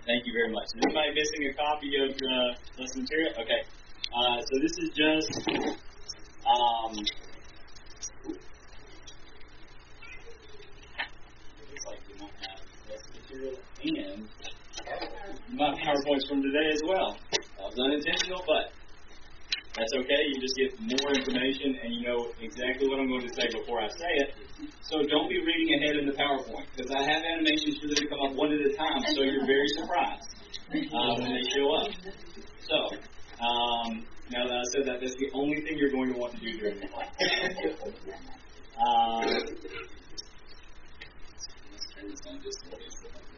Thank you very much. Is anybody missing a copy of lesson material? Okay. So this is just looks like we might have lesson material and my PowerPoints from today as well. That was unintentional, but that's okay. You just get more information, and you know exactly what I'm going to say before I say it. So don't be reading ahead in the PowerPoint, because I have animations for them to come up one at a time, so you're very surprised when they show up. So, now that I said that, that's the only thing you're going to want to do during the class. Let's turn this on just in case.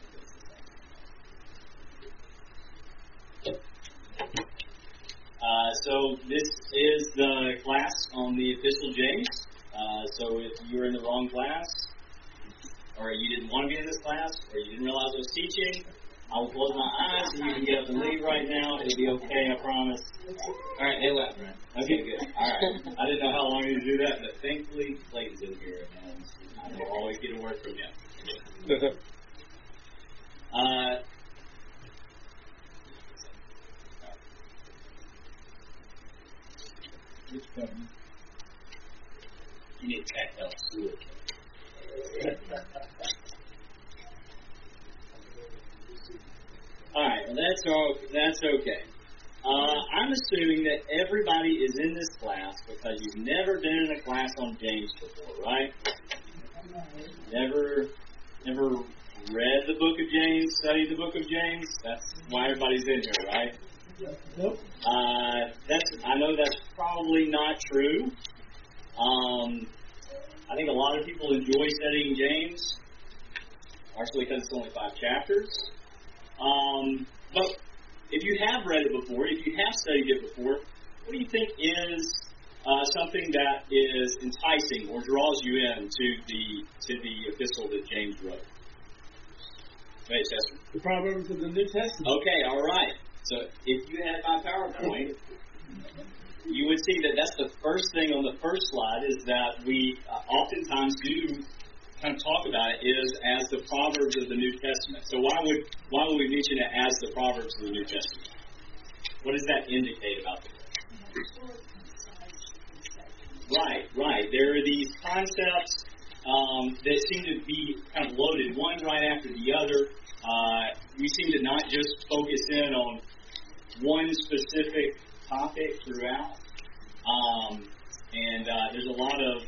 So this is the class on the Epistle James. So if you're in the wrong class, or you didn't want to be in this class, or you didn't realize I was teaching, I will close my eyes and you can get up and leave right now. It'll be okay, I promise. All right, they left, right? Okay, good. All right. I didn't know how long you would do that, but thankfully Clayton's in here, and I will always get a word from him. Which button? You need tactile fluid. All right, well, that's okay. I'm assuming that everybody is in this class because you've never been in a class on James before, right? Never read the book of James, studied the book of James. That's why everybody's in here, right? Nope. I know that's probably not true. I think a lot of people enjoy studying James, partially because it's only 5 chapters. But if you have read it before, if you have studied it before, what do you think is something that is enticing or draws you in to the epistle that James wrote? Wait, Chester. The Proverbs of the New Testament. Okay, all right. So if you had my PowerPoint, you would see that that's the first thing on the first slide is that we oftentimes do kind of talk about it is as the Proverbs of the New Testament. So why would we mention it as the Proverbs of the New Testament? What does that indicate about the book? Right. There are these concepts that seem to be kind of loaded, one right after the other. We seem to not just focus in on one specific topic throughout. And there's a lot of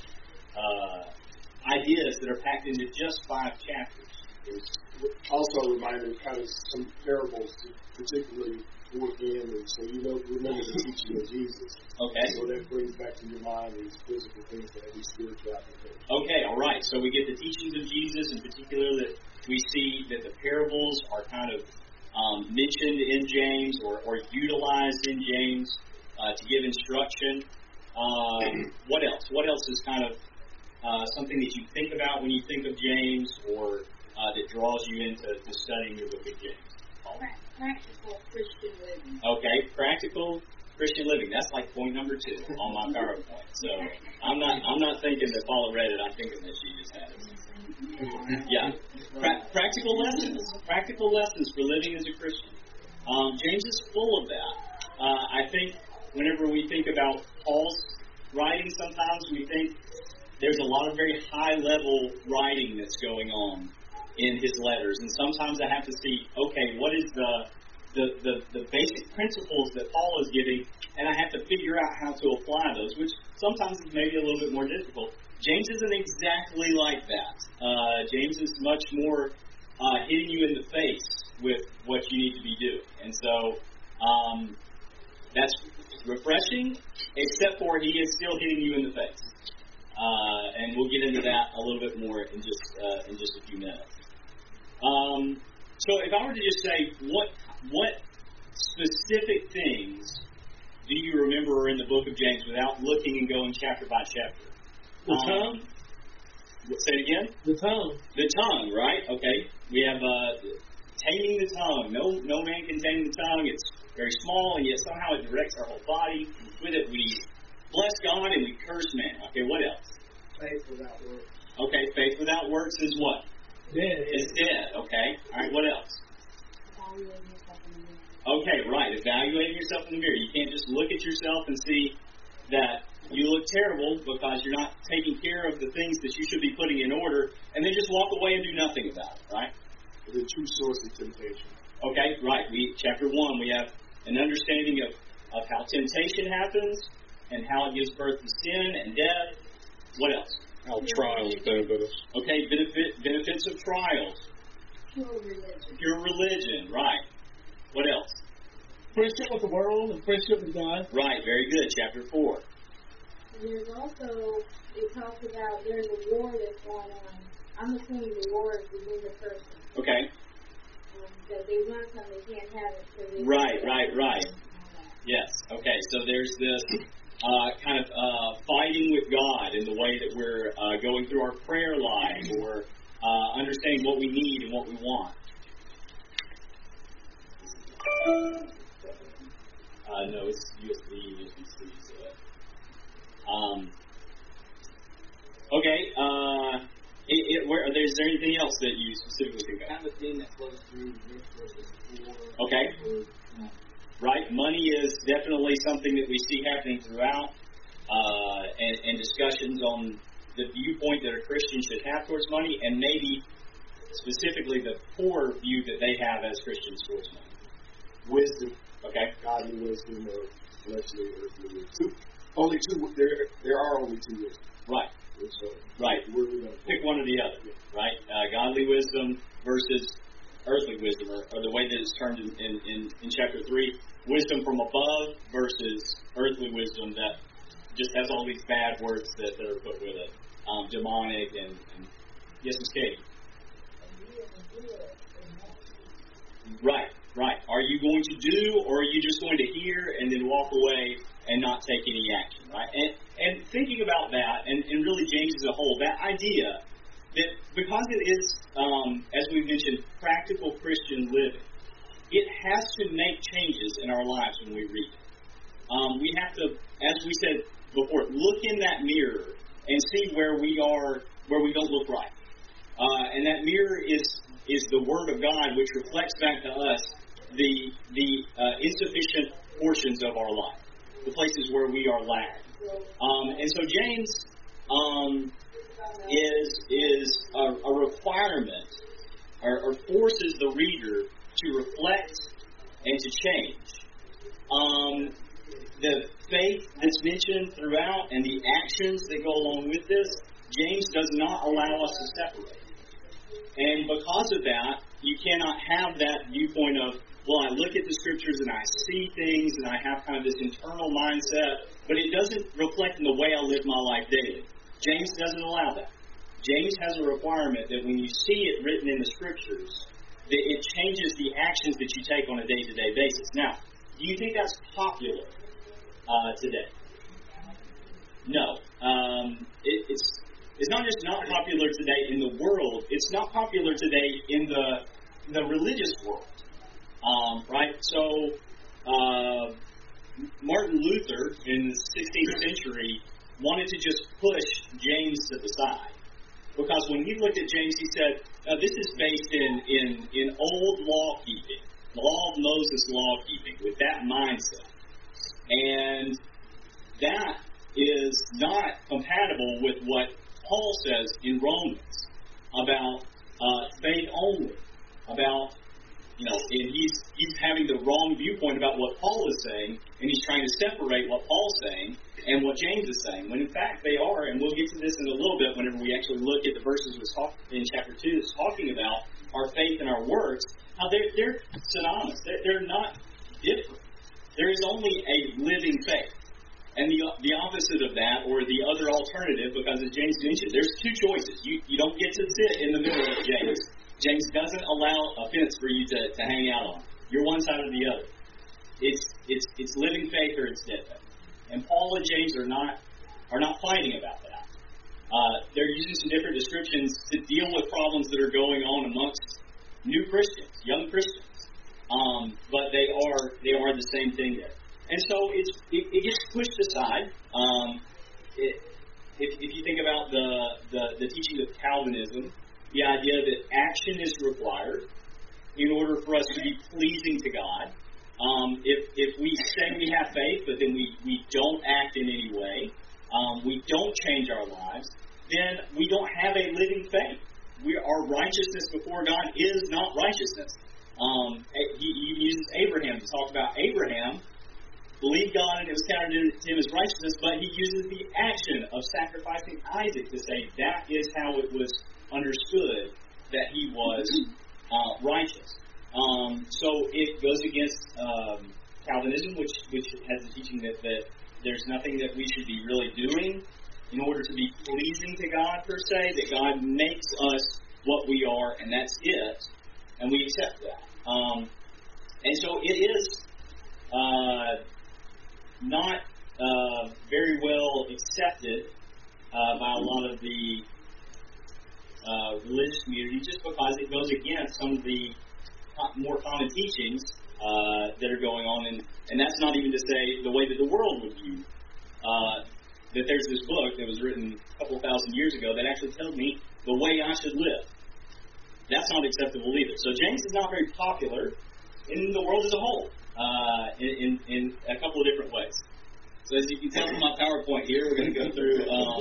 ideas that are packed into just 5 chapters. There's also a reminder of kind of some parables, particularly toward the end, and so you know, remember the teaching of Jesus. Okay. So that brings back to your mind these physical things that have these spiritual applications. Okay, all right. So we get the teachings of Jesus, in particular, that we see that the parables are kind of mentioned in James or utilized in James to give instruction. What else? What else is kind of something that you think about when you think of James or that draws you into studying the book of James? Practical Christian living. Okay, practical Christian living. That's like point number 2 on my PowerPoint. So I'm not thinking that Paula read it. I'm thinking that she just had it. Yeah, practical lessons. Practical lessons for living as a Christian. James is full of that. I think whenever we think about Paul's writing, sometimes we think there's a lot of very high-level writing that's going on in his letters, and sometimes I have to see, okay, what is the basic principles that Paul is giving, and I have to figure out how to apply those, which sometimes is maybe a little bit more difficult. James isn't exactly like that. James is much more hitting you in the face with what you need to be doing, and so that's refreshing, except for he is still hitting you in the face. And we'll get into that a little bit more in just a few minutes. So if I were to just say, what specific things do you remember are in the book of James without looking and going chapter by chapter? The tongue. Say it again? The tongue. The tongue, right? Okay. We have taming the tongue. No man can tame the tongue. It's very small, and yet somehow it directs our whole body. With it, we bless God and we curse man. Okay, what else? Faith without works. Okay, faith without works is what? Dead. Is dead. Okay. All right, what else? evaluating yourself in the mirror. Okay, right. Evaluating yourself in the mirror. You can't just look at yourself and see that you look terrible because you're not taking care of the things that you should be putting in order, and then just walk away and do nothing about it, right? The true source of temptation. Okay, right. Chapter 1, we have an understanding of how temptation happens and how it gives birth to sin and death. What else? How trials benefit us. Okay, benefits of trials. Pure religion, right. What else? Friendship with the world and friendship with God. Right, very good. Chapter 4. There's also, it talks about there's a war that's going on. I'm assuming the war is within the person. Okay. That they want something, they can't have it. So they Right. Yes. Okay, so there's this kind of fighting with God in the way that we're going through our prayer life or understanding what we need and what we want. No, it's USB, USB-C. So, okay. Is there anything else that you specifically think of? Kind of thing that flows through rich versus poor. Okay. Right. Money is definitely something that we see happening throughout, and discussions on the viewpoint that a Christian should have towards money, and maybe specifically the poor view that they have as Christians towards money. Wisdom. Okay. Godly wisdom or fleshly earthly wisdom. Only two. There are only two wisdom. Right. So, right. Where we going? Pick one or the other. Right. Godly wisdom versus earthly wisdom, or the way that it's termed in chapter 3, wisdom from above versus earthly wisdom that just has all these bad words that are put with it, demonic and yes, Ms. Katie. Right. Are you going to do, or are you just going to hear and then walk away and not take any action? Right. And thinking about that, and really James as a whole, that idea that because it is, as we mentioned, practical Christian living, it has to make changes in our lives when we read it. We have to, as we said before, look in that mirror and see where we are, where we don't look right. And that mirror is the Word of God, which reflects back to us the insufficient portions of our life, the places where we are lagging. And so James is a requirement, or forces the reader to reflect and to change. The faith that's mentioned throughout and the actions that go along with this, James does not allow us to separate. And because of that, you cannot have that viewpoint of, well, I look at the Scriptures and I see things and I have kind of this internal mindset, but it doesn't reflect in the way I live my life daily. James doesn't allow that. James has a requirement that when you see it written in the Scriptures, that it changes the actions that you take on a day-to-day basis. Now, do you think that's popular today? No. It's not just not popular today in the world, it's not popular today in the religious world. Right? So, Martin Luther in the 16th century wanted to just push James to the side. Because when he looked at James, he said, this is based in old law-keeping, law of Moses law-keeping, with that mindset. And that is not compatible with what Paul says in Romans about faith only, about, and he's having the wrong viewpoint about what Paul is saying, and he's trying to separate what Paul's saying and what James is saying, when in fact they are, and we'll get to this in a little bit whenever we actually look at the verses in chapter 2 that's talking about our faith and our works, how they're synonymous. They're not different. There is only a living faith. And the opposite of that, or the other alternative, because as James mentioned, there's two choices. You don't get to sit in the middle of James. James doesn't allow a fence for you to hang out on. You're one side or the other. It's living faith or it's dead faith. And Paul and James are not fighting about that. They're using some different descriptions to deal with problems that are going on amongst new Christians, young Christians. But they are the same thing there. And so it gets pushed aside. If you think about the teaching of Calvinism, the idea that action is required, in order for us to be pleasing to God. If we say we have faith, but then we don't act in any way, we don't change our lives, then we don't have a living faith. Our righteousness before God is not righteousness. He uses Abraham to talk about Abraham believed God and it was counted to him as righteousness, but he uses the action of sacrificing Isaac to say that is how it was understood that he was righteous. So it goes against Calvinism, which has the teaching that there's nothing that we should be really doing in order to be pleasing to God, per se, that God makes us what we are, and that's it, and we accept that. And so it is not very well accepted by a lot of the religious community, just because it goes against some of the more common teachings that are going on, and that's not even to say the way that the world would view that there's this book that was written a couple thousand years ago that actually tells me the way I should live. That's not acceptable either. So James is not very popular in the world as a whole, in a couple of different ways. So as you can tell from my PowerPoint here, we're going to go through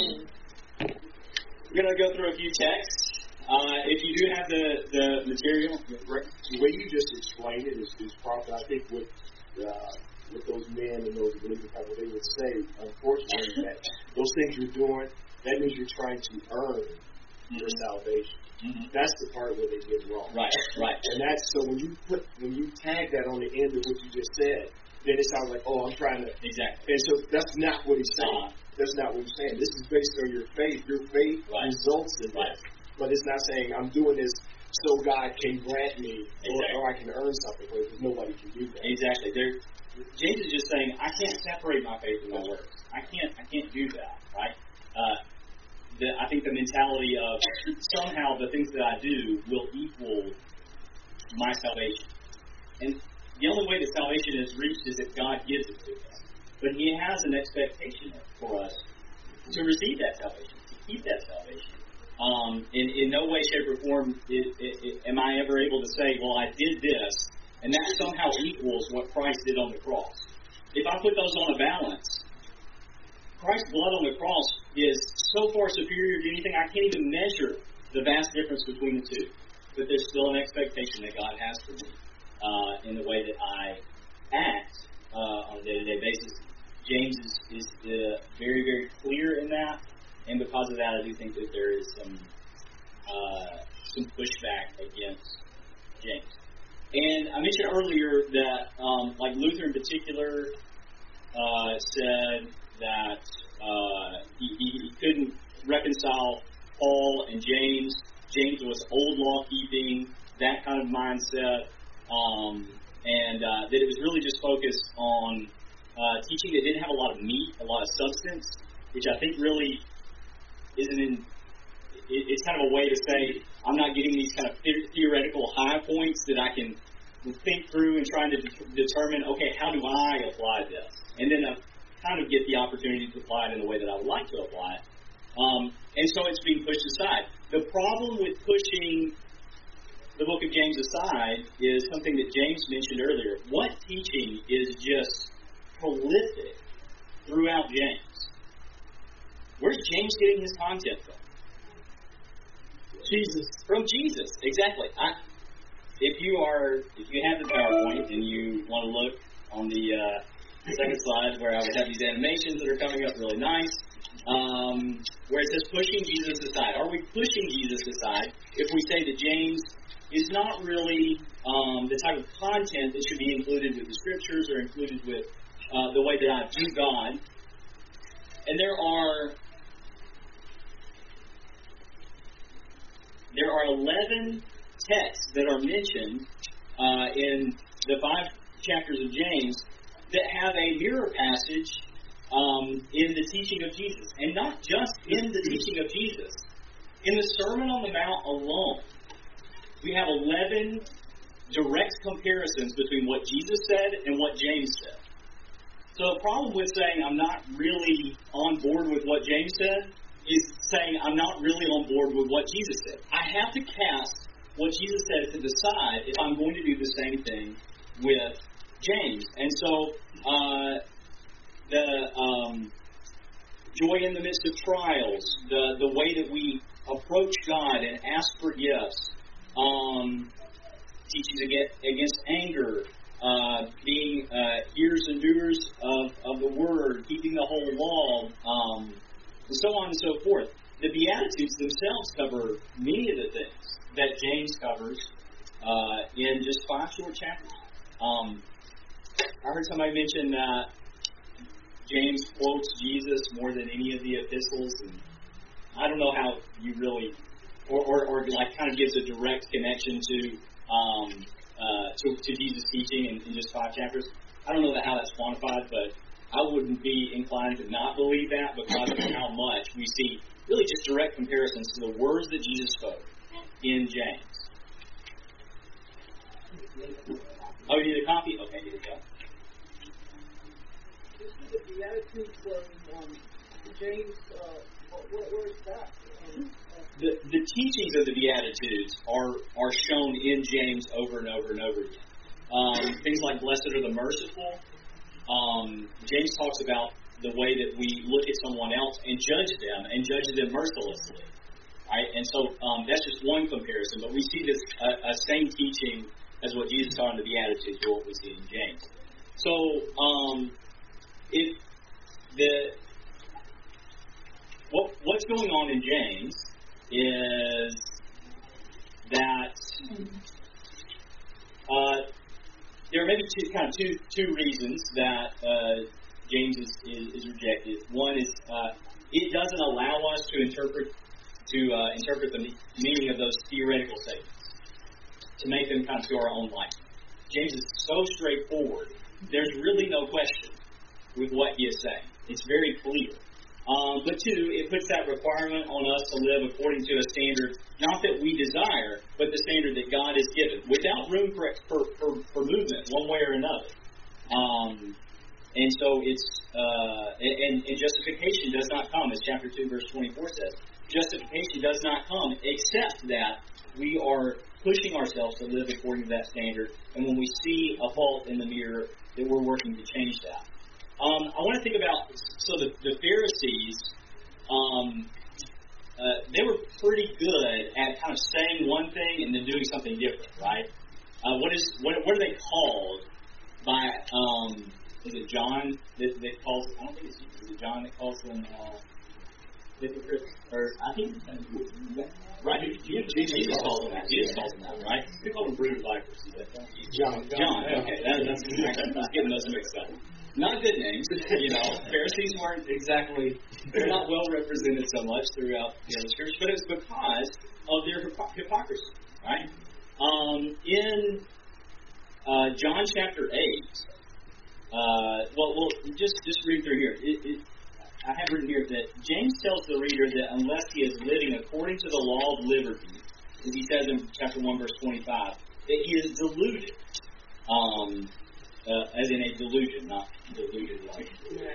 a few texts. If you do have the material, the way you just explained it is proper. I think with those men and those believers, what they would say, unfortunately, that those things you're doing, that means you're trying to earn your salvation. Mm-hmm. That's the part where they get wrong. Right. And that's so when you tag that on the end of what you just said, then it sounds like, oh, I'm trying to. Exactly. And so that's not what he's saying. That's not what he's saying. This is based on your faith. Your faith results in that. But it's not saying I'm doing this so God can grant me or I can earn something, because nobody can do that. Exactly. James is just saying I can't separate my faith from my works. I can't do that. Right. I think the mentality of somehow the things that I do will equal my salvation. And the only way that salvation is reached is if God gives it to us. But He has an expectation for us to receive that salvation, to keep that salvation. In no way, shape, or form am I ever able to say, well, I did this, and that somehow equals what Christ did on the cross. If I put those on a balance, Christ's blood on the cross is so far superior to anything, I can't even measure the vast difference between the two. But there's still an expectation that God has for me in the way that I act on a day-to-day basis. James is very, very clear in that, and because of that, I do think that there is some pushback against James. And I mentioned earlier that, like Luther in particular, said that he couldn't reconcile Paul and James. James was old law keeping, that kind of mindset, and that it was really just focused on teaching that didn't have a lot of meat, a lot of substance, which I think really isn't it's kind of a way to say I'm not getting these kind of theoretical high points that I can think through and trying to determine, okay, how do I apply this? And then I kind of get the opportunity to apply it in the way that I would like to apply it. And so it's being pushed aside. The problem with pushing the book of James aside is something that James mentioned earlier. What teaching is just prolific throughout James? Where's James getting his content from? Jesus. From Jesus, exactly. If you have the PowerPoint and you want to look on the second slide where I would have these animations that are coming up really nice, where it says pushing Jesus aside. Are we pushing Jesus aside if we say that James is not really the type of content that should be included with the Scriptures or included with the way that I view God? And there are 11 texts that are mentioned in the 5 chapters of James that have a mirror passage in the teaching of Jesus. And not just in the teaching of Jesus. In the Sermon on the Mount alone, we have 11 direct comparisons between what Jesus said and what James said. So the problem with saying I'm not really on board with what James said is saying I'm not really on board with what Jesus said. I have to cast what Jesus said to decide if I'm going to do the same thing with James. And so the joy in the midst of trials, the way that we approach God and ask for gifts, teachings against anger, being hearers and doers of the Word, keeping the whole law, and so on and so forth. The Beatitudes themselves cover many of the things that James covers in just 5 short chapters. I heard somebody mention that James quotes Jesus more than any of the epistles, and I don't know how you really, or like kind of gives a direct connection to Jesus' teaching in just 5 chapters. I don't know how that's quantified, but I wouldn't be inclined to not believe that because of how much we see really just direct comparisons to the words that Jesus spoke in James. Oh, you need a copy? Okay, here we go. The Beatitudes from James, where is that? The teachings of the Beatitudes are shown in James over and over and over again. Things like blessed are the merciful. James talks about the way that we look at someone else and judge them mercilessly. Right? And so that's just one comparison, but we see this same teaching as what Jesus taught in the Beatitudes, or what we see in James. So what's going on in James is that there are maybe two reasons that James is rejected. One is it doesn't allow us to interpret the meaning of those theoretical statements, to make them kind of to our own life. James is so straightforward. There's really no question with what he is saying. It's very clear. But two, it puts that requirement on us to live according to a standard, not that we desire, but the standard that God has given, without room for movement one way or another. And so it's and justification does not come, as chapter 2, verse 24 says. Justification does not come except that we are pushing ourselves to live according to that standard, and when we see a fault in the mirror, that we're working to change that. I want to think about, so the Pharisees, they were pretty good at kind of saying one thing and then doing something different, right? What are they called by, is it John that calls, I don't think is it John that calls them hypocrites? Or I think, right? Jesus calls them that. Jesus calls them that, right? We call them brood vipers. John. Okay, I was getting those mixed up. Not good names, Pharisees weren't exactly, they're not well represented so much throughout the Scripture, but it's because of their hypocrisy, right? In John chapter 8, well, just read through here. I have written here that James tells the reader that unless he is living according to the law of liberty, as he says in chapter 1, verse 25, that he is deluded. As in a delusion, not deluded like.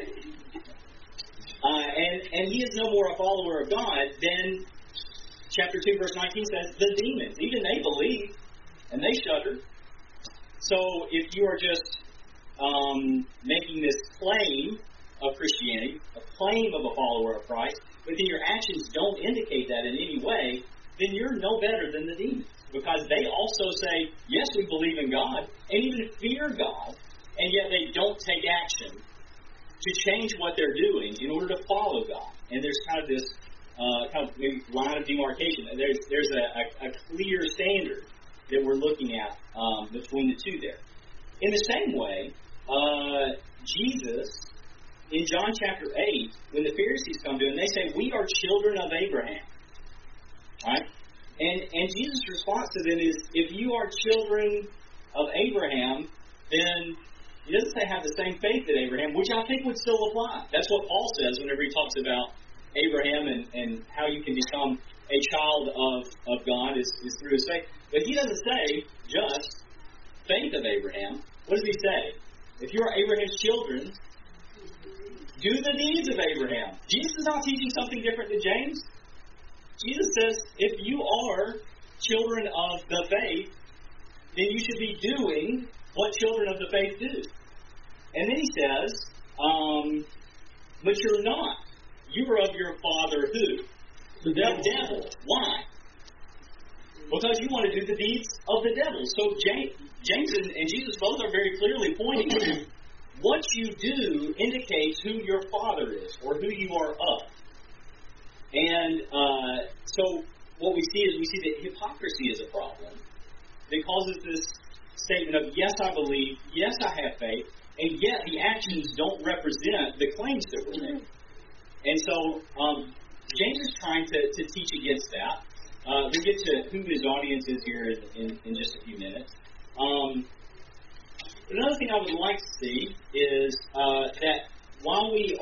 And he is no more a follower of God than chapter 2, verse 19 says, the demons. Even they believe, and they shudder. So if you are just making this claim of Christianity, a claim of a follower of Christ, but then your actions don't indicate that in any way, then you're no better than the demons. Because they also say, yes, we believe in God, and even fear God, and yet they don't take action to change what they're doing in order to follow God. And there's kind of this maybe line of demarcation. There's a clear standard that we're looking at between the two there. In the same way, Jesus, in John chapter 8, when the Pharisees come to him, they say, we are children of Abraham. Right? And Jesus' response to them is, if you are children of Abraham, then he doesn't say have the same faith that Abraham, which I think would still apply. That's what Paul says whenever he talks about Abraham and how you can become a child of God is through his faith. But he doesn't say just faith of Abraham. What does he say? If you are Abraham's children, do the deeds of Abraham. Jesus is not teaching something different than James. Jesus says, if you are children of the faith, then you should be doing what children of the faith do. And then he says, but you're not. You are of your father who? The devil. Why? Because you want to do the deeds of the devil. So James and Jesus both are very clearly pointing to what you do indicates who your father is or who you are of. And so what we see that hypocrisy is a problem that causes this statement of, yes, I believe, yes, I have faith, and yet the actions don't represent the claims that were made. And so James is trying to teach against that. We'll get to who his audience is here in just a few minutes. Another thing I would like to see is that while we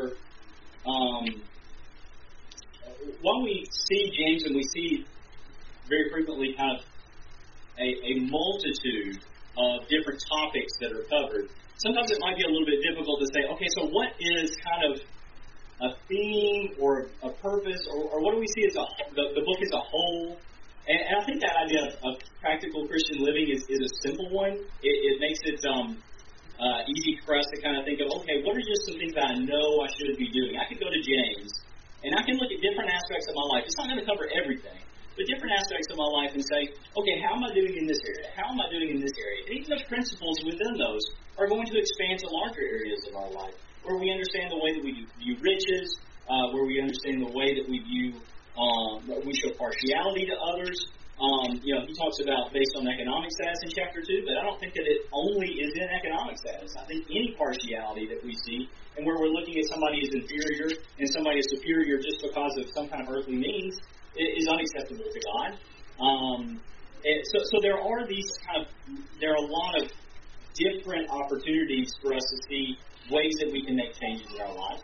see James and we see very frequently kind of a multitude of different topics that are covered, sometimes it might be a little bit difficult to say, okay, so what is kind of a theme or a purpose, or what do we see as the book as a whole? And I think that idea of practical Christian living is a simple one. It makes it easy for us to kind of think of, okay, what are just some things that I know I should be doing? I could go to James, and I can look at different aspects of my life. It's not going to cover everything, but different aspects of my life and say, okay, how am I doing in this area? How am I doing in this area? And even the principles within those are going to expand to larger areas of our life, where we understand the way that we view riches, where we understand the way that we view, we show partiality to others. He talks about based on economic status in chapter 2, but I don't think that it only is in economic status. I think any partiality that we see, and where we're looking at somebody as inferior and somebody as superior just because of some kind of earthly means, is unacceptable to God. So there are there are a lot of different opportunities for us to see ways that we can make changes in our life.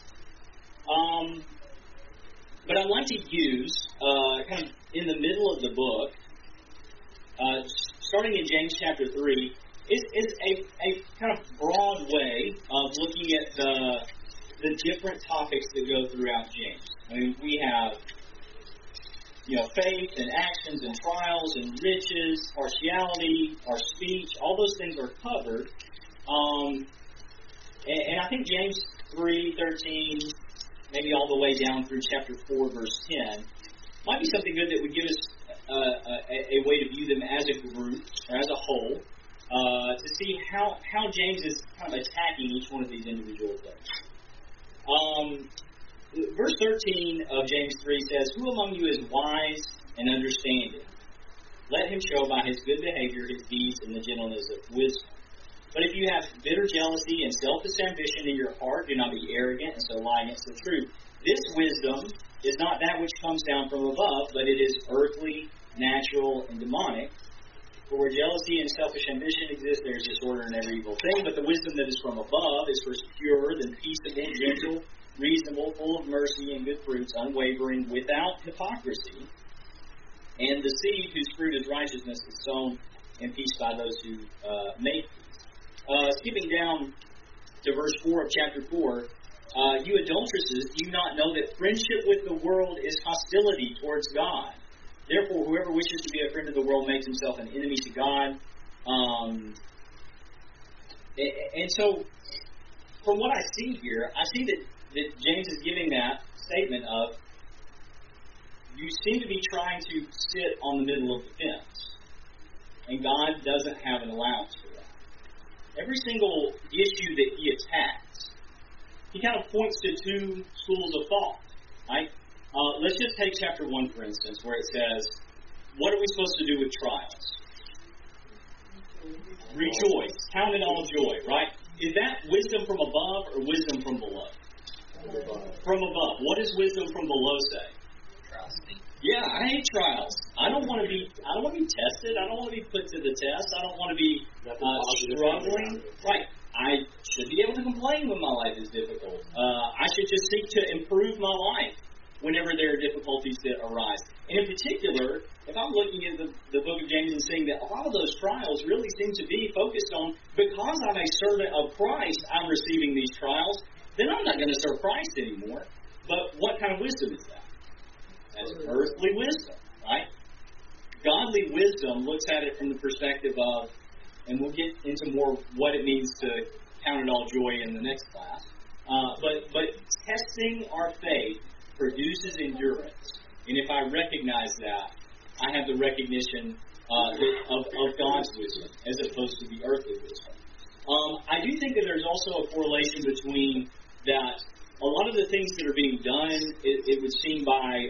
But I'd like to use, kind of in the middle of the book, starting in James chapter 3, is a kind of broad way of looking at the different topics that go throughout James. I mean, we have faith and actions and trials and riches, partiality, our speech, all those things are covered. And I think James 3:13, maybe all the way down through chapter 4, verse 10, might be something good that would give us a way to view them as a group, or as a whole, to see how James is kind of attacking each one of these individual things. Verse 13 of James 3 says, "Who among you is wise and understanding? Let him show by his good behavior his deeds in the gentleness of wisdom. But if you have bitter jealousy and selfish ambition in your heart, do not be arrogant and so lie against the truth. This wisdom is not that which comes down from above, but it is earthly, natural, and demonic. For where jealousy and selfish ambition exist, there is disorder in every evil thing. But the wisdom that is from above is first pure, then peaceable, gentle, reasonable, full of mercy and good fruits, unwavering, without hypocrisy. And the seed whose fruit is righteousness is sown in peace by those who make peace." Skipping down to verse 4 of chapter 4, "You adulteresses, do you not know that friendship with the world is hostility towards God? Therefore, whoever wishes to be a friend of the world makes himself an enemy to God." And so, from what I see here, I see that James is giving that statement of, you seem to be trying to sit on the middle of the fence, and God doesn't have an allowance for that. Every single issue that he attacks, he kind of points to two schools of thought, right? Let's just take chapter 1, for instance, where it says, what are we supposed to do with trials? Rejoice. Count it all joy, right? Is that wisdom from above or wisdom from below? From above. What does wisdom from below say? Trusting. Yeah, I hate trials. I don't want to be tested. I don't want to be put to the test. I don't want to be struggling. Right. I should be able to complain when my life is difficult. I should just seek to improve my life whenever there are difficulties that arise. And in particular, if I'm looking at the book of James and seeing that a lot of those trials really seem to be focused on, because I'm a servant of Christ, I'm receiving these trials, then I'm not going to serve Christ anymore. But what kind of wisdom is that? That's earthly wisdom, right? godly wisdom looks at it from the perspective of, and we'll get into more what it means to count it all joy in the next class. But testing our faith produces endurance. And if I recognize that, I have the recognition of God's wisdom as opposed to the earthly wisdom. I do think that there's also a correlation between that. A lot of the things that are being done, it would seem by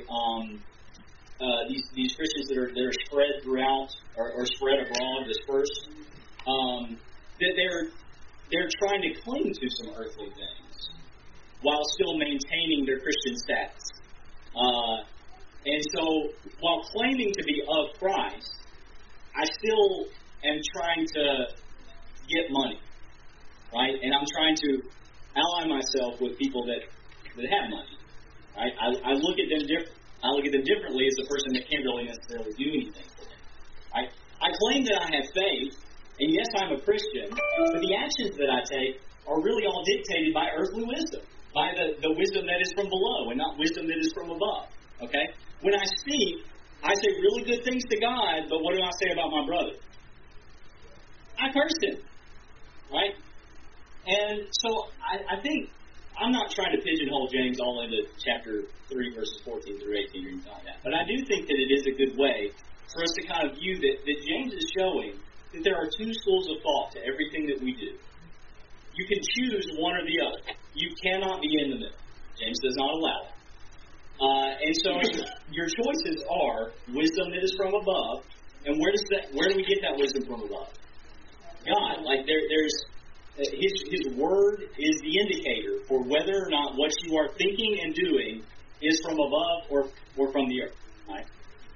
these Christians that are spread throughout or spread abroad, dispersed, that they're trying to cling to some earthly things while still maintaining their Christian status. And so, while claiming to be of Christ, I still am trying to get money, right? And I'm trying to ally myself with people that have money, right? I look at them different. I look at them differently as a person that can't really necessarily do anything for them. Right? I claim that I have faith, and yes, I'm a Christian, but the actions that I take are really all dictated by earthly wisdom, by the wisdom that is from below and not wisdom that is from above. Okay? When I speak, I say really good things to God, but what do I say about my brother? I curse him. Right? And so I think I'm not trying to pigeonhole James all into chapter 3, verses 14 through 18 or anything like that. But I do think that it is a good way for us to kind of view that James is showing that there are two schools of thought to everything that we do. You can choose one or the other. You cannot be in the middle. James does not allow it. And so your choices are wisdom that is from above, and where do we get that wisdom from above? God. Like there's His Word is the indicator for whether or not what you are thinking and doing is from above or from the earth. Right?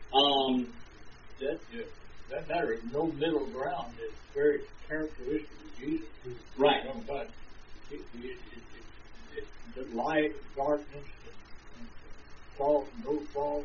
That matter is no middle ground. It's very characteristic of Jesus. Right. But the light, darkness, and salt, and no salt.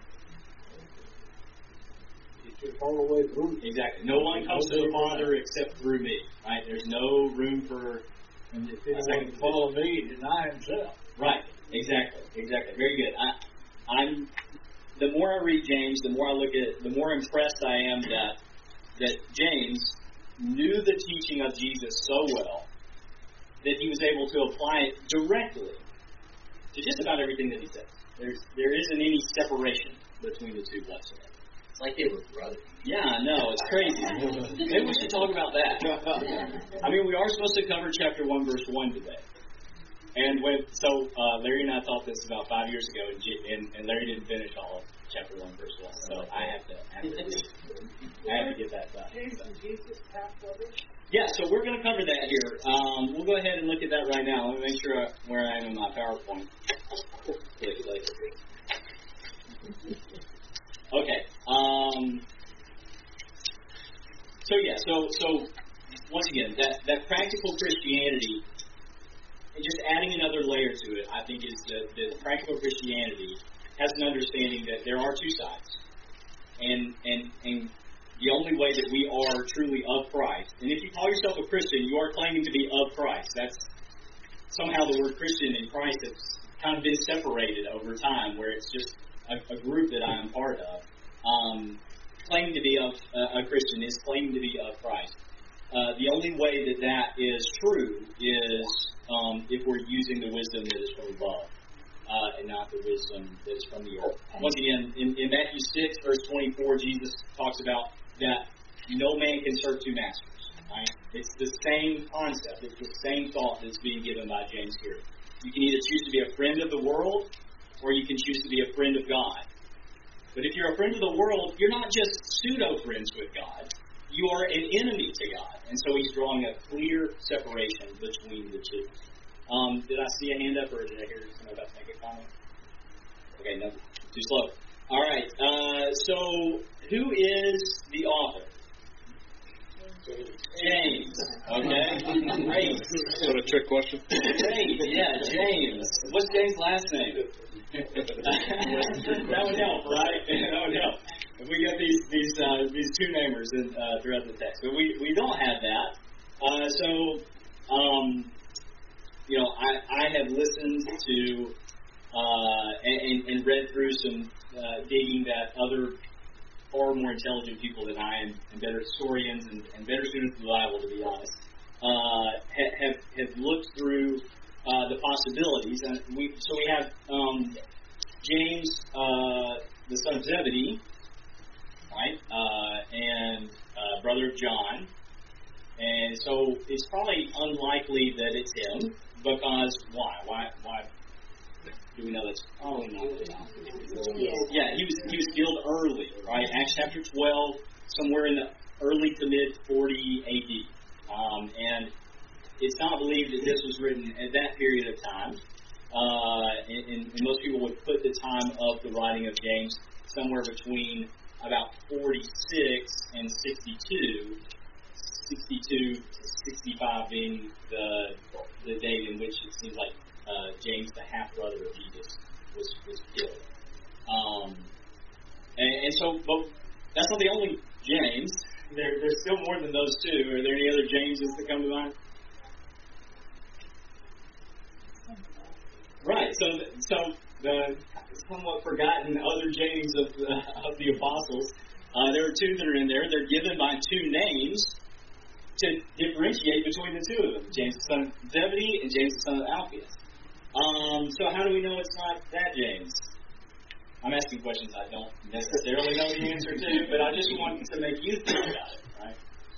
It's just all the way through. Exactly. No one comes to the Father except through me. Right? There's no room for. And if anyone can follow me, deny himself. Right. Exactly. Very good. I'm. The more I read James, the more I look at it, the more impressed I am that James knew the teaching of Jesus so well that he was able to apply it directly to just about everything that he says. There isn't any separation between the two whatsoever. It's like they were brothers. Yeah, I know. It's crazy. Maybe we should talk about that. I mean, we are supposed to cover chapter 1, verse 1 today. And Larry and I thought this about 5 years ago, and Larry didn't finish all of chapter 1, verse 1. So I have to get that done. Jesus half brothers? Yeah, so we're going to cover that here. We'll go ahead and look at that right now. Let me make sure where I am in my PowerPoint. Okay. So once again, that practical Christianity, and just adding another layer to it, I think is that practical Christianity has an understanding that there are two sides. And the only way that we are truly of Christ, and if you call yourself a Christian, you are claiming to be of Christ. That's somehow the word Christian and Christ has kind of been separated over time, where it's just a group that I am part of. Claiming to be of a Christian is claiming to be of Christ. The only way that is true is if we're using the wisdom that is from above and not the wisdom that is from the earth. Once again, in Matthew 6, verse 24, Jesus talks about that no man can serve two masters. Right? It's the same concept. It's the same thought that's being given by James here. You can either choose to be a friend of the world or you can choose to be a friend of God. But if you're a friend of the world, you're not just pseudo-friends with God. You are an enemy to God. And so he's drawing a clear separation between the two. Did I see a hand up, or did I hear someone about to make a comment? Okay, no, too slow. All right, so who is the author? James. Okay, great. Is that a trick question? Great, yeah, James. What's James' last name? That would help, right? That would help. If we get these two namers throughout the text, but we don't have that. I have listened to and read through some digging that other far more intelligent people than I am, and better historians and better students of the Bible, to be honest, have looked through the possibilities. And we have James, the son of Zebedee, right, and brother of John. And so it's probably unlikely that it's him, because why? Why do we know that's probably not him? Yeah, he was killed early, right? Acts chapter 12, somewhere in the early to mid 40 AD. And it's not believed that this was written at that period of time. And most people would put the time of the writing of James somewhere between about 46 and 62. 62 to 65 being the date in which it seems like James, the half-brother of Jesus, was killed. And so, but that's not the only James. There's still more than those two. Are there any other Jameses that come to mind? Right. So the somewhat forgotten other James of the apostles, there are two that are in there. They're given by two names to differentiate between the two of them: James the son of Zebedee and James the son of Alphaeus. So how do we know it's not that James? I'm asking questions I don't necessarily know the answer to, but I just want to make you think about it, right?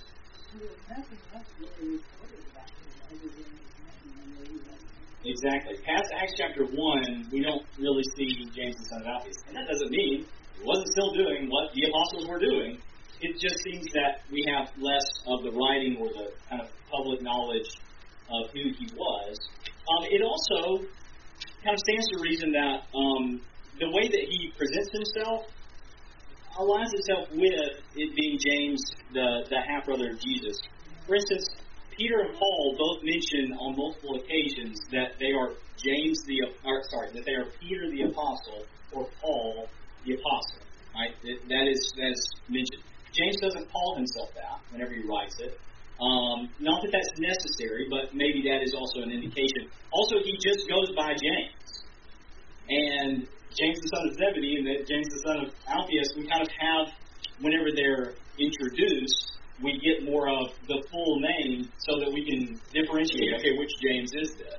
Exactly. Past Acts chapter 1, we don't really see James the son of Alphaeus. And that doesn't mean he wasn't still doing what the apostles were doing. It just seems that we have less of the writing or the kind of public knowledge of who he was. It also kind of stands to reason that the way that he presents himself aligns itself with it being James, the half-brother of Jesus. For instance, Peter and Paul both mention on multiple occasions that they are that they are Peter the apostle or Paul the apostle. Right? That is mentioned. James doesn't call himself that whenever he writes it. Not that that's necessary, but maybe that is also an indication. Also, he just goes by James. And James the son of Zebedee and James the son of Alphaeus, we kind of have, whenever they're introduced, we get more of the full name so that we can differentiate, okay, which James is this?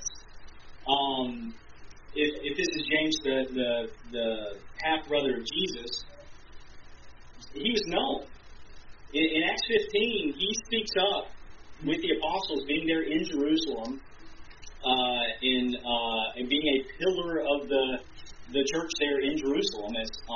If this is James, the half-brother of Jesus, he was known. In Acts 15, he speaks up with the apostles being there in Jerusalem and being a pillar of the church there in Jerusalem,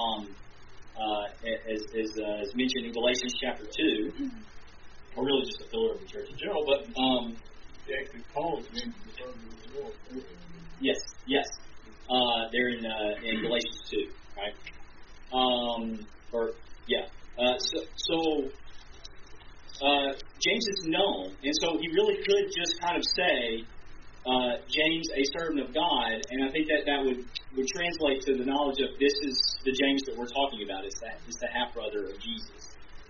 as mentioned in Galatians chapter 2, or really just a pillar of the church in general. But actually calls James the son of the Lord. yes, they're in Galatians 2, right? James is known, and so he really could just kind of say, James, a servant of God, and I think that would translate to the knowledge of this is the James that we're talking about. It's the half-brother of Jesus.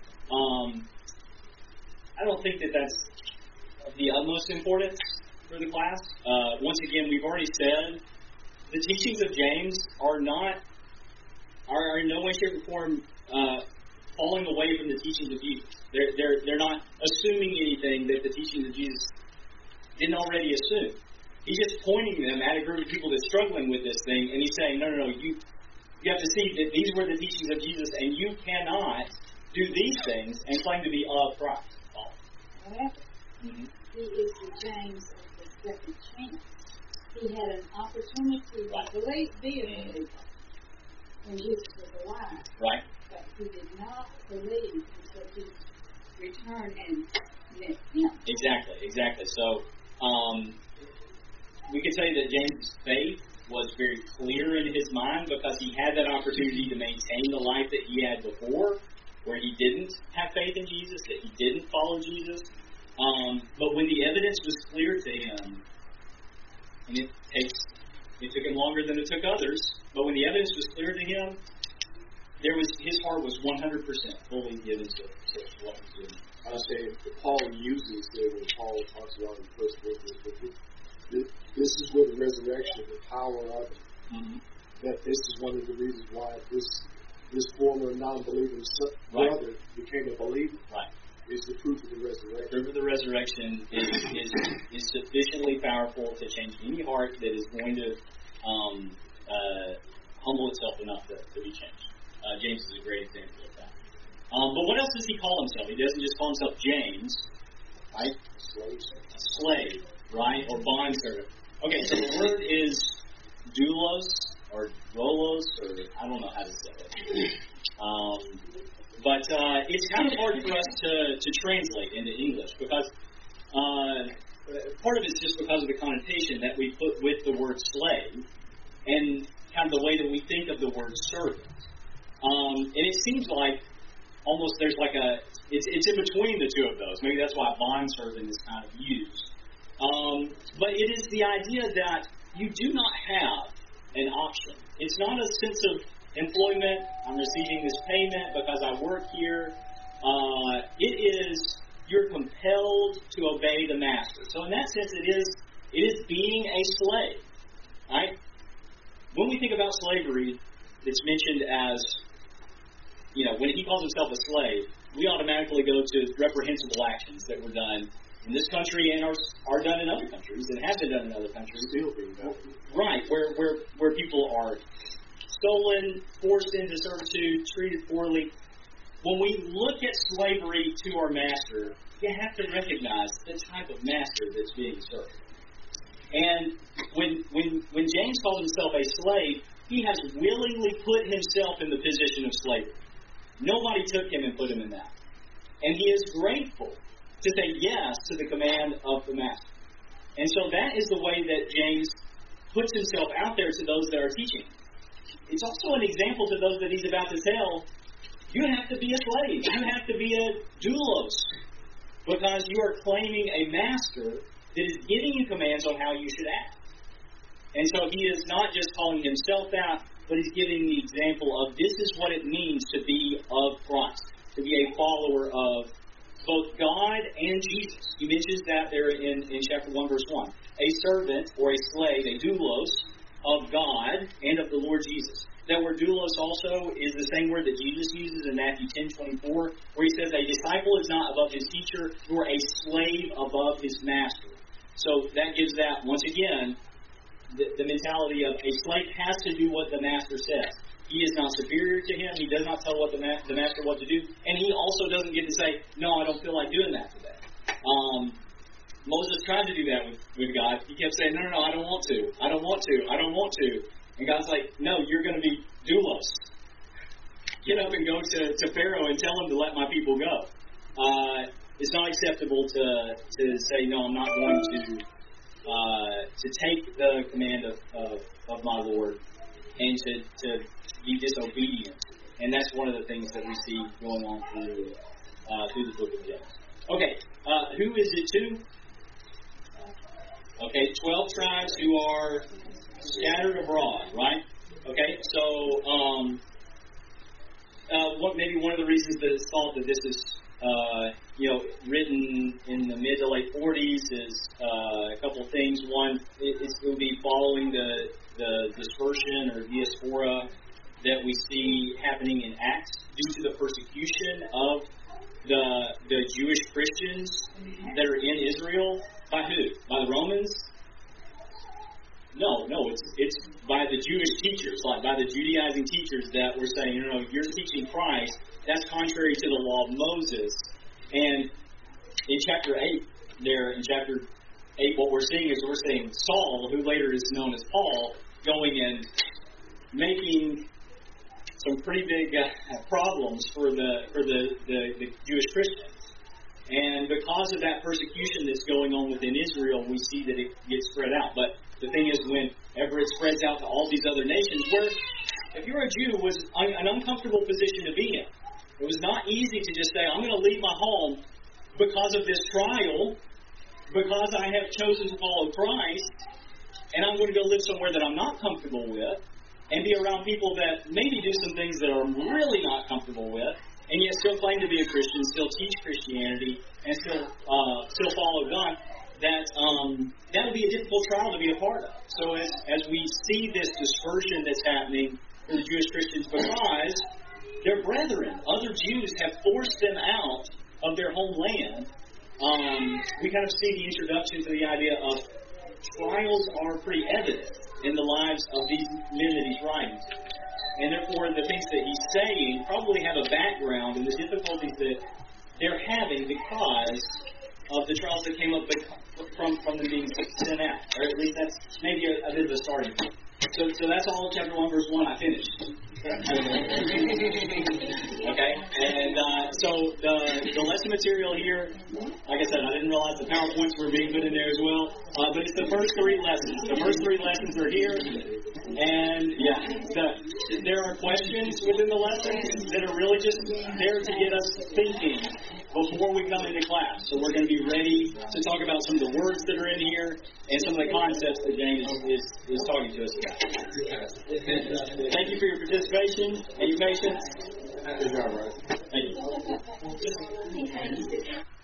I don't think that's of the utmost importance for the class. Once again, we've already said the teachings of James are in no way, shape, or form falling away from the teachings of Jesus. They're not assuming anything that the teachings of Jesus didn't already assume. He's just pointing them at a group of people that's struggling with this thing, and he's saying, no, you have to see that these were the teachings of Jesus, and you cannot do these things and claim to be of Christ. Mm-hmm. He is the James of the second chance. He had an opportunity to be a believer when Jesus was alive. Right. But he did not believe until he returned and met him. Exactly. So, we could say that James' faith was very clear in his mind because he had that opportunity to maintain the life that he had before, where he didn't have faith in Jesus, that he didn't follow Jesus. But when the evidence was clear to him, and it took him longer than it took others, but when the evidence was clear to him, his heart was 100% fully given to what was doing. I was saying, Paul uses it when Paul talks about in 1 Corinthians, this is where the resurrection, the power of it, that this is one of the reasons why this this former non-believer brother became a believer. Right. Is the proof of the resurrection. Proof of the resurrection is sufficiently powerful to change any heart that is going to humble itself enough to be changed. James is a great example of that. But what else does he call himself? He doesn't just call himself James, right? Slave, right? Or bondservant. Okay, so the word is doulos, or doulos, or I don't know how to say it. But it's kind of hard for us to translate into English because part of it's just because of the connotation that we put with the word slave and kind of the way that we think of the word servant. And it seems like almost there's like it's in between the two of those. Maybe that's why bondservant is kind of used. But it is the idea that you do not have an option. It's not a sense of employment, I'm receiving this payment because I work here. It is, you're compelled to obey the master. So in that sense, it is being a slave. Right? When we think about slavery, it's mentioned as, when he calls himself a slave, we automatically go to reprehensible actions that were done in this country and are done in other countries and have been done in other countries. Still being done. Right, where people are stolen, forced into servitude, treated poorly. When we look at slavery to our master, you have to recognize the type of master that's being served. And when James calls himself a slave, he has willingly put himself in the position of slavery. Nobody took him and put him in that. And he is grateful to say yes to the command of the master. And so that is the way that James puts himself out there to those that are teaching. It's also an example to those that he's about to tell, you have to be a slave. You have to be a doulos. Because you are claiming a master that is giving you commands on how you should act. And so he is not just calling himself out, but he's giving the example of this is what it means to be of Christ, to be a follower of both God and Jesus. He mentions that there in chapter 1, verse 1. A servant or a slave, a doulos, of God and of the Lord Jesus. That word doulos also is the same word that Jesus uses in Matthew 10:24, where he says a disciple is not above his teacher, nor a slave above his master. So that gives that, once again, the mentality of a slave has to do what the master says. He is not superior to him. He does not tell the master what to do. And he also doesn't get to say, no, I don't feel like doing that today. Moses tried to do that with God. He kept saying, no, I don't want to. I don't want to. And God's like, no, you're going to be doulos. Get up and go to Pharaoh and tell him to let my people go. It's not acceptable to say, no, I'm not going to take the command of my Lord and to be disobedient. And that's one of the things that we see going on through the book of James. Okay, who is it to? Okay, 12 tribes who are scattered abroad, right? Okay, so maybe one of the reasons that it's thought that this is written in the mid to late 40s is a couple of things. One, it will be following the dispersion or diaspora that we see happening in Acts due to the persecution of the Jewish Christians that are in Israel. By who? By the Romans? No, it's by the Jewish teachers, like by the Judaizing teachers that were saying, you're teaching Christ, that's contrary to the law of Moses. And in chapter 8, what we're seeing is we're seeing Saul, who later is known as Paul, going and making some pretty big problems for the Jewish Christians. And because of that persecution that's going on within Israel, we see that it gets spread out. But the thing is, whenever it spreads out to all these other nations, where if you're a Jew, was an uncomfortable position to be in. It was not easy to just say, I'm going to leave my home because of this trial, because I have chosen to follow Christ, and I'm going to go live somewhere that I'm not comfortable with, and be around people that maybe do some things that I'm really not comfortable with, and yet still claim to be a Christian, still teach Christianity, and still follow God. That would be a difficult trial to be a part of. So as we see this dispersion that's happening for the Jewish Christians, because their brethren, other Jews, have forced them out of their homeland. We kind of see the introduction to the idea of trials are pretty evident in the lives of these men that he's writing to. And therefore, the things that he's saying probably have a background in the difficulties that they're having because of the trials that came up from them being sent out. Or at least that's maybe a bit of a starting point. So that's all chapter 1, verse 1. I finished. Okay? And so the lesson material here, like I said, I didn't realize the PowerPoints were being put in there as well. But it's the first 3 lessons. The first 3 lessons are here. And, there are questions within the lessons that are really just there to get us thinking before we come into class. So we're going to be ready to talk about some of the words that are in here and some of the concepts that James is talking to us about. Thank you for your participation and your patience. Thank you.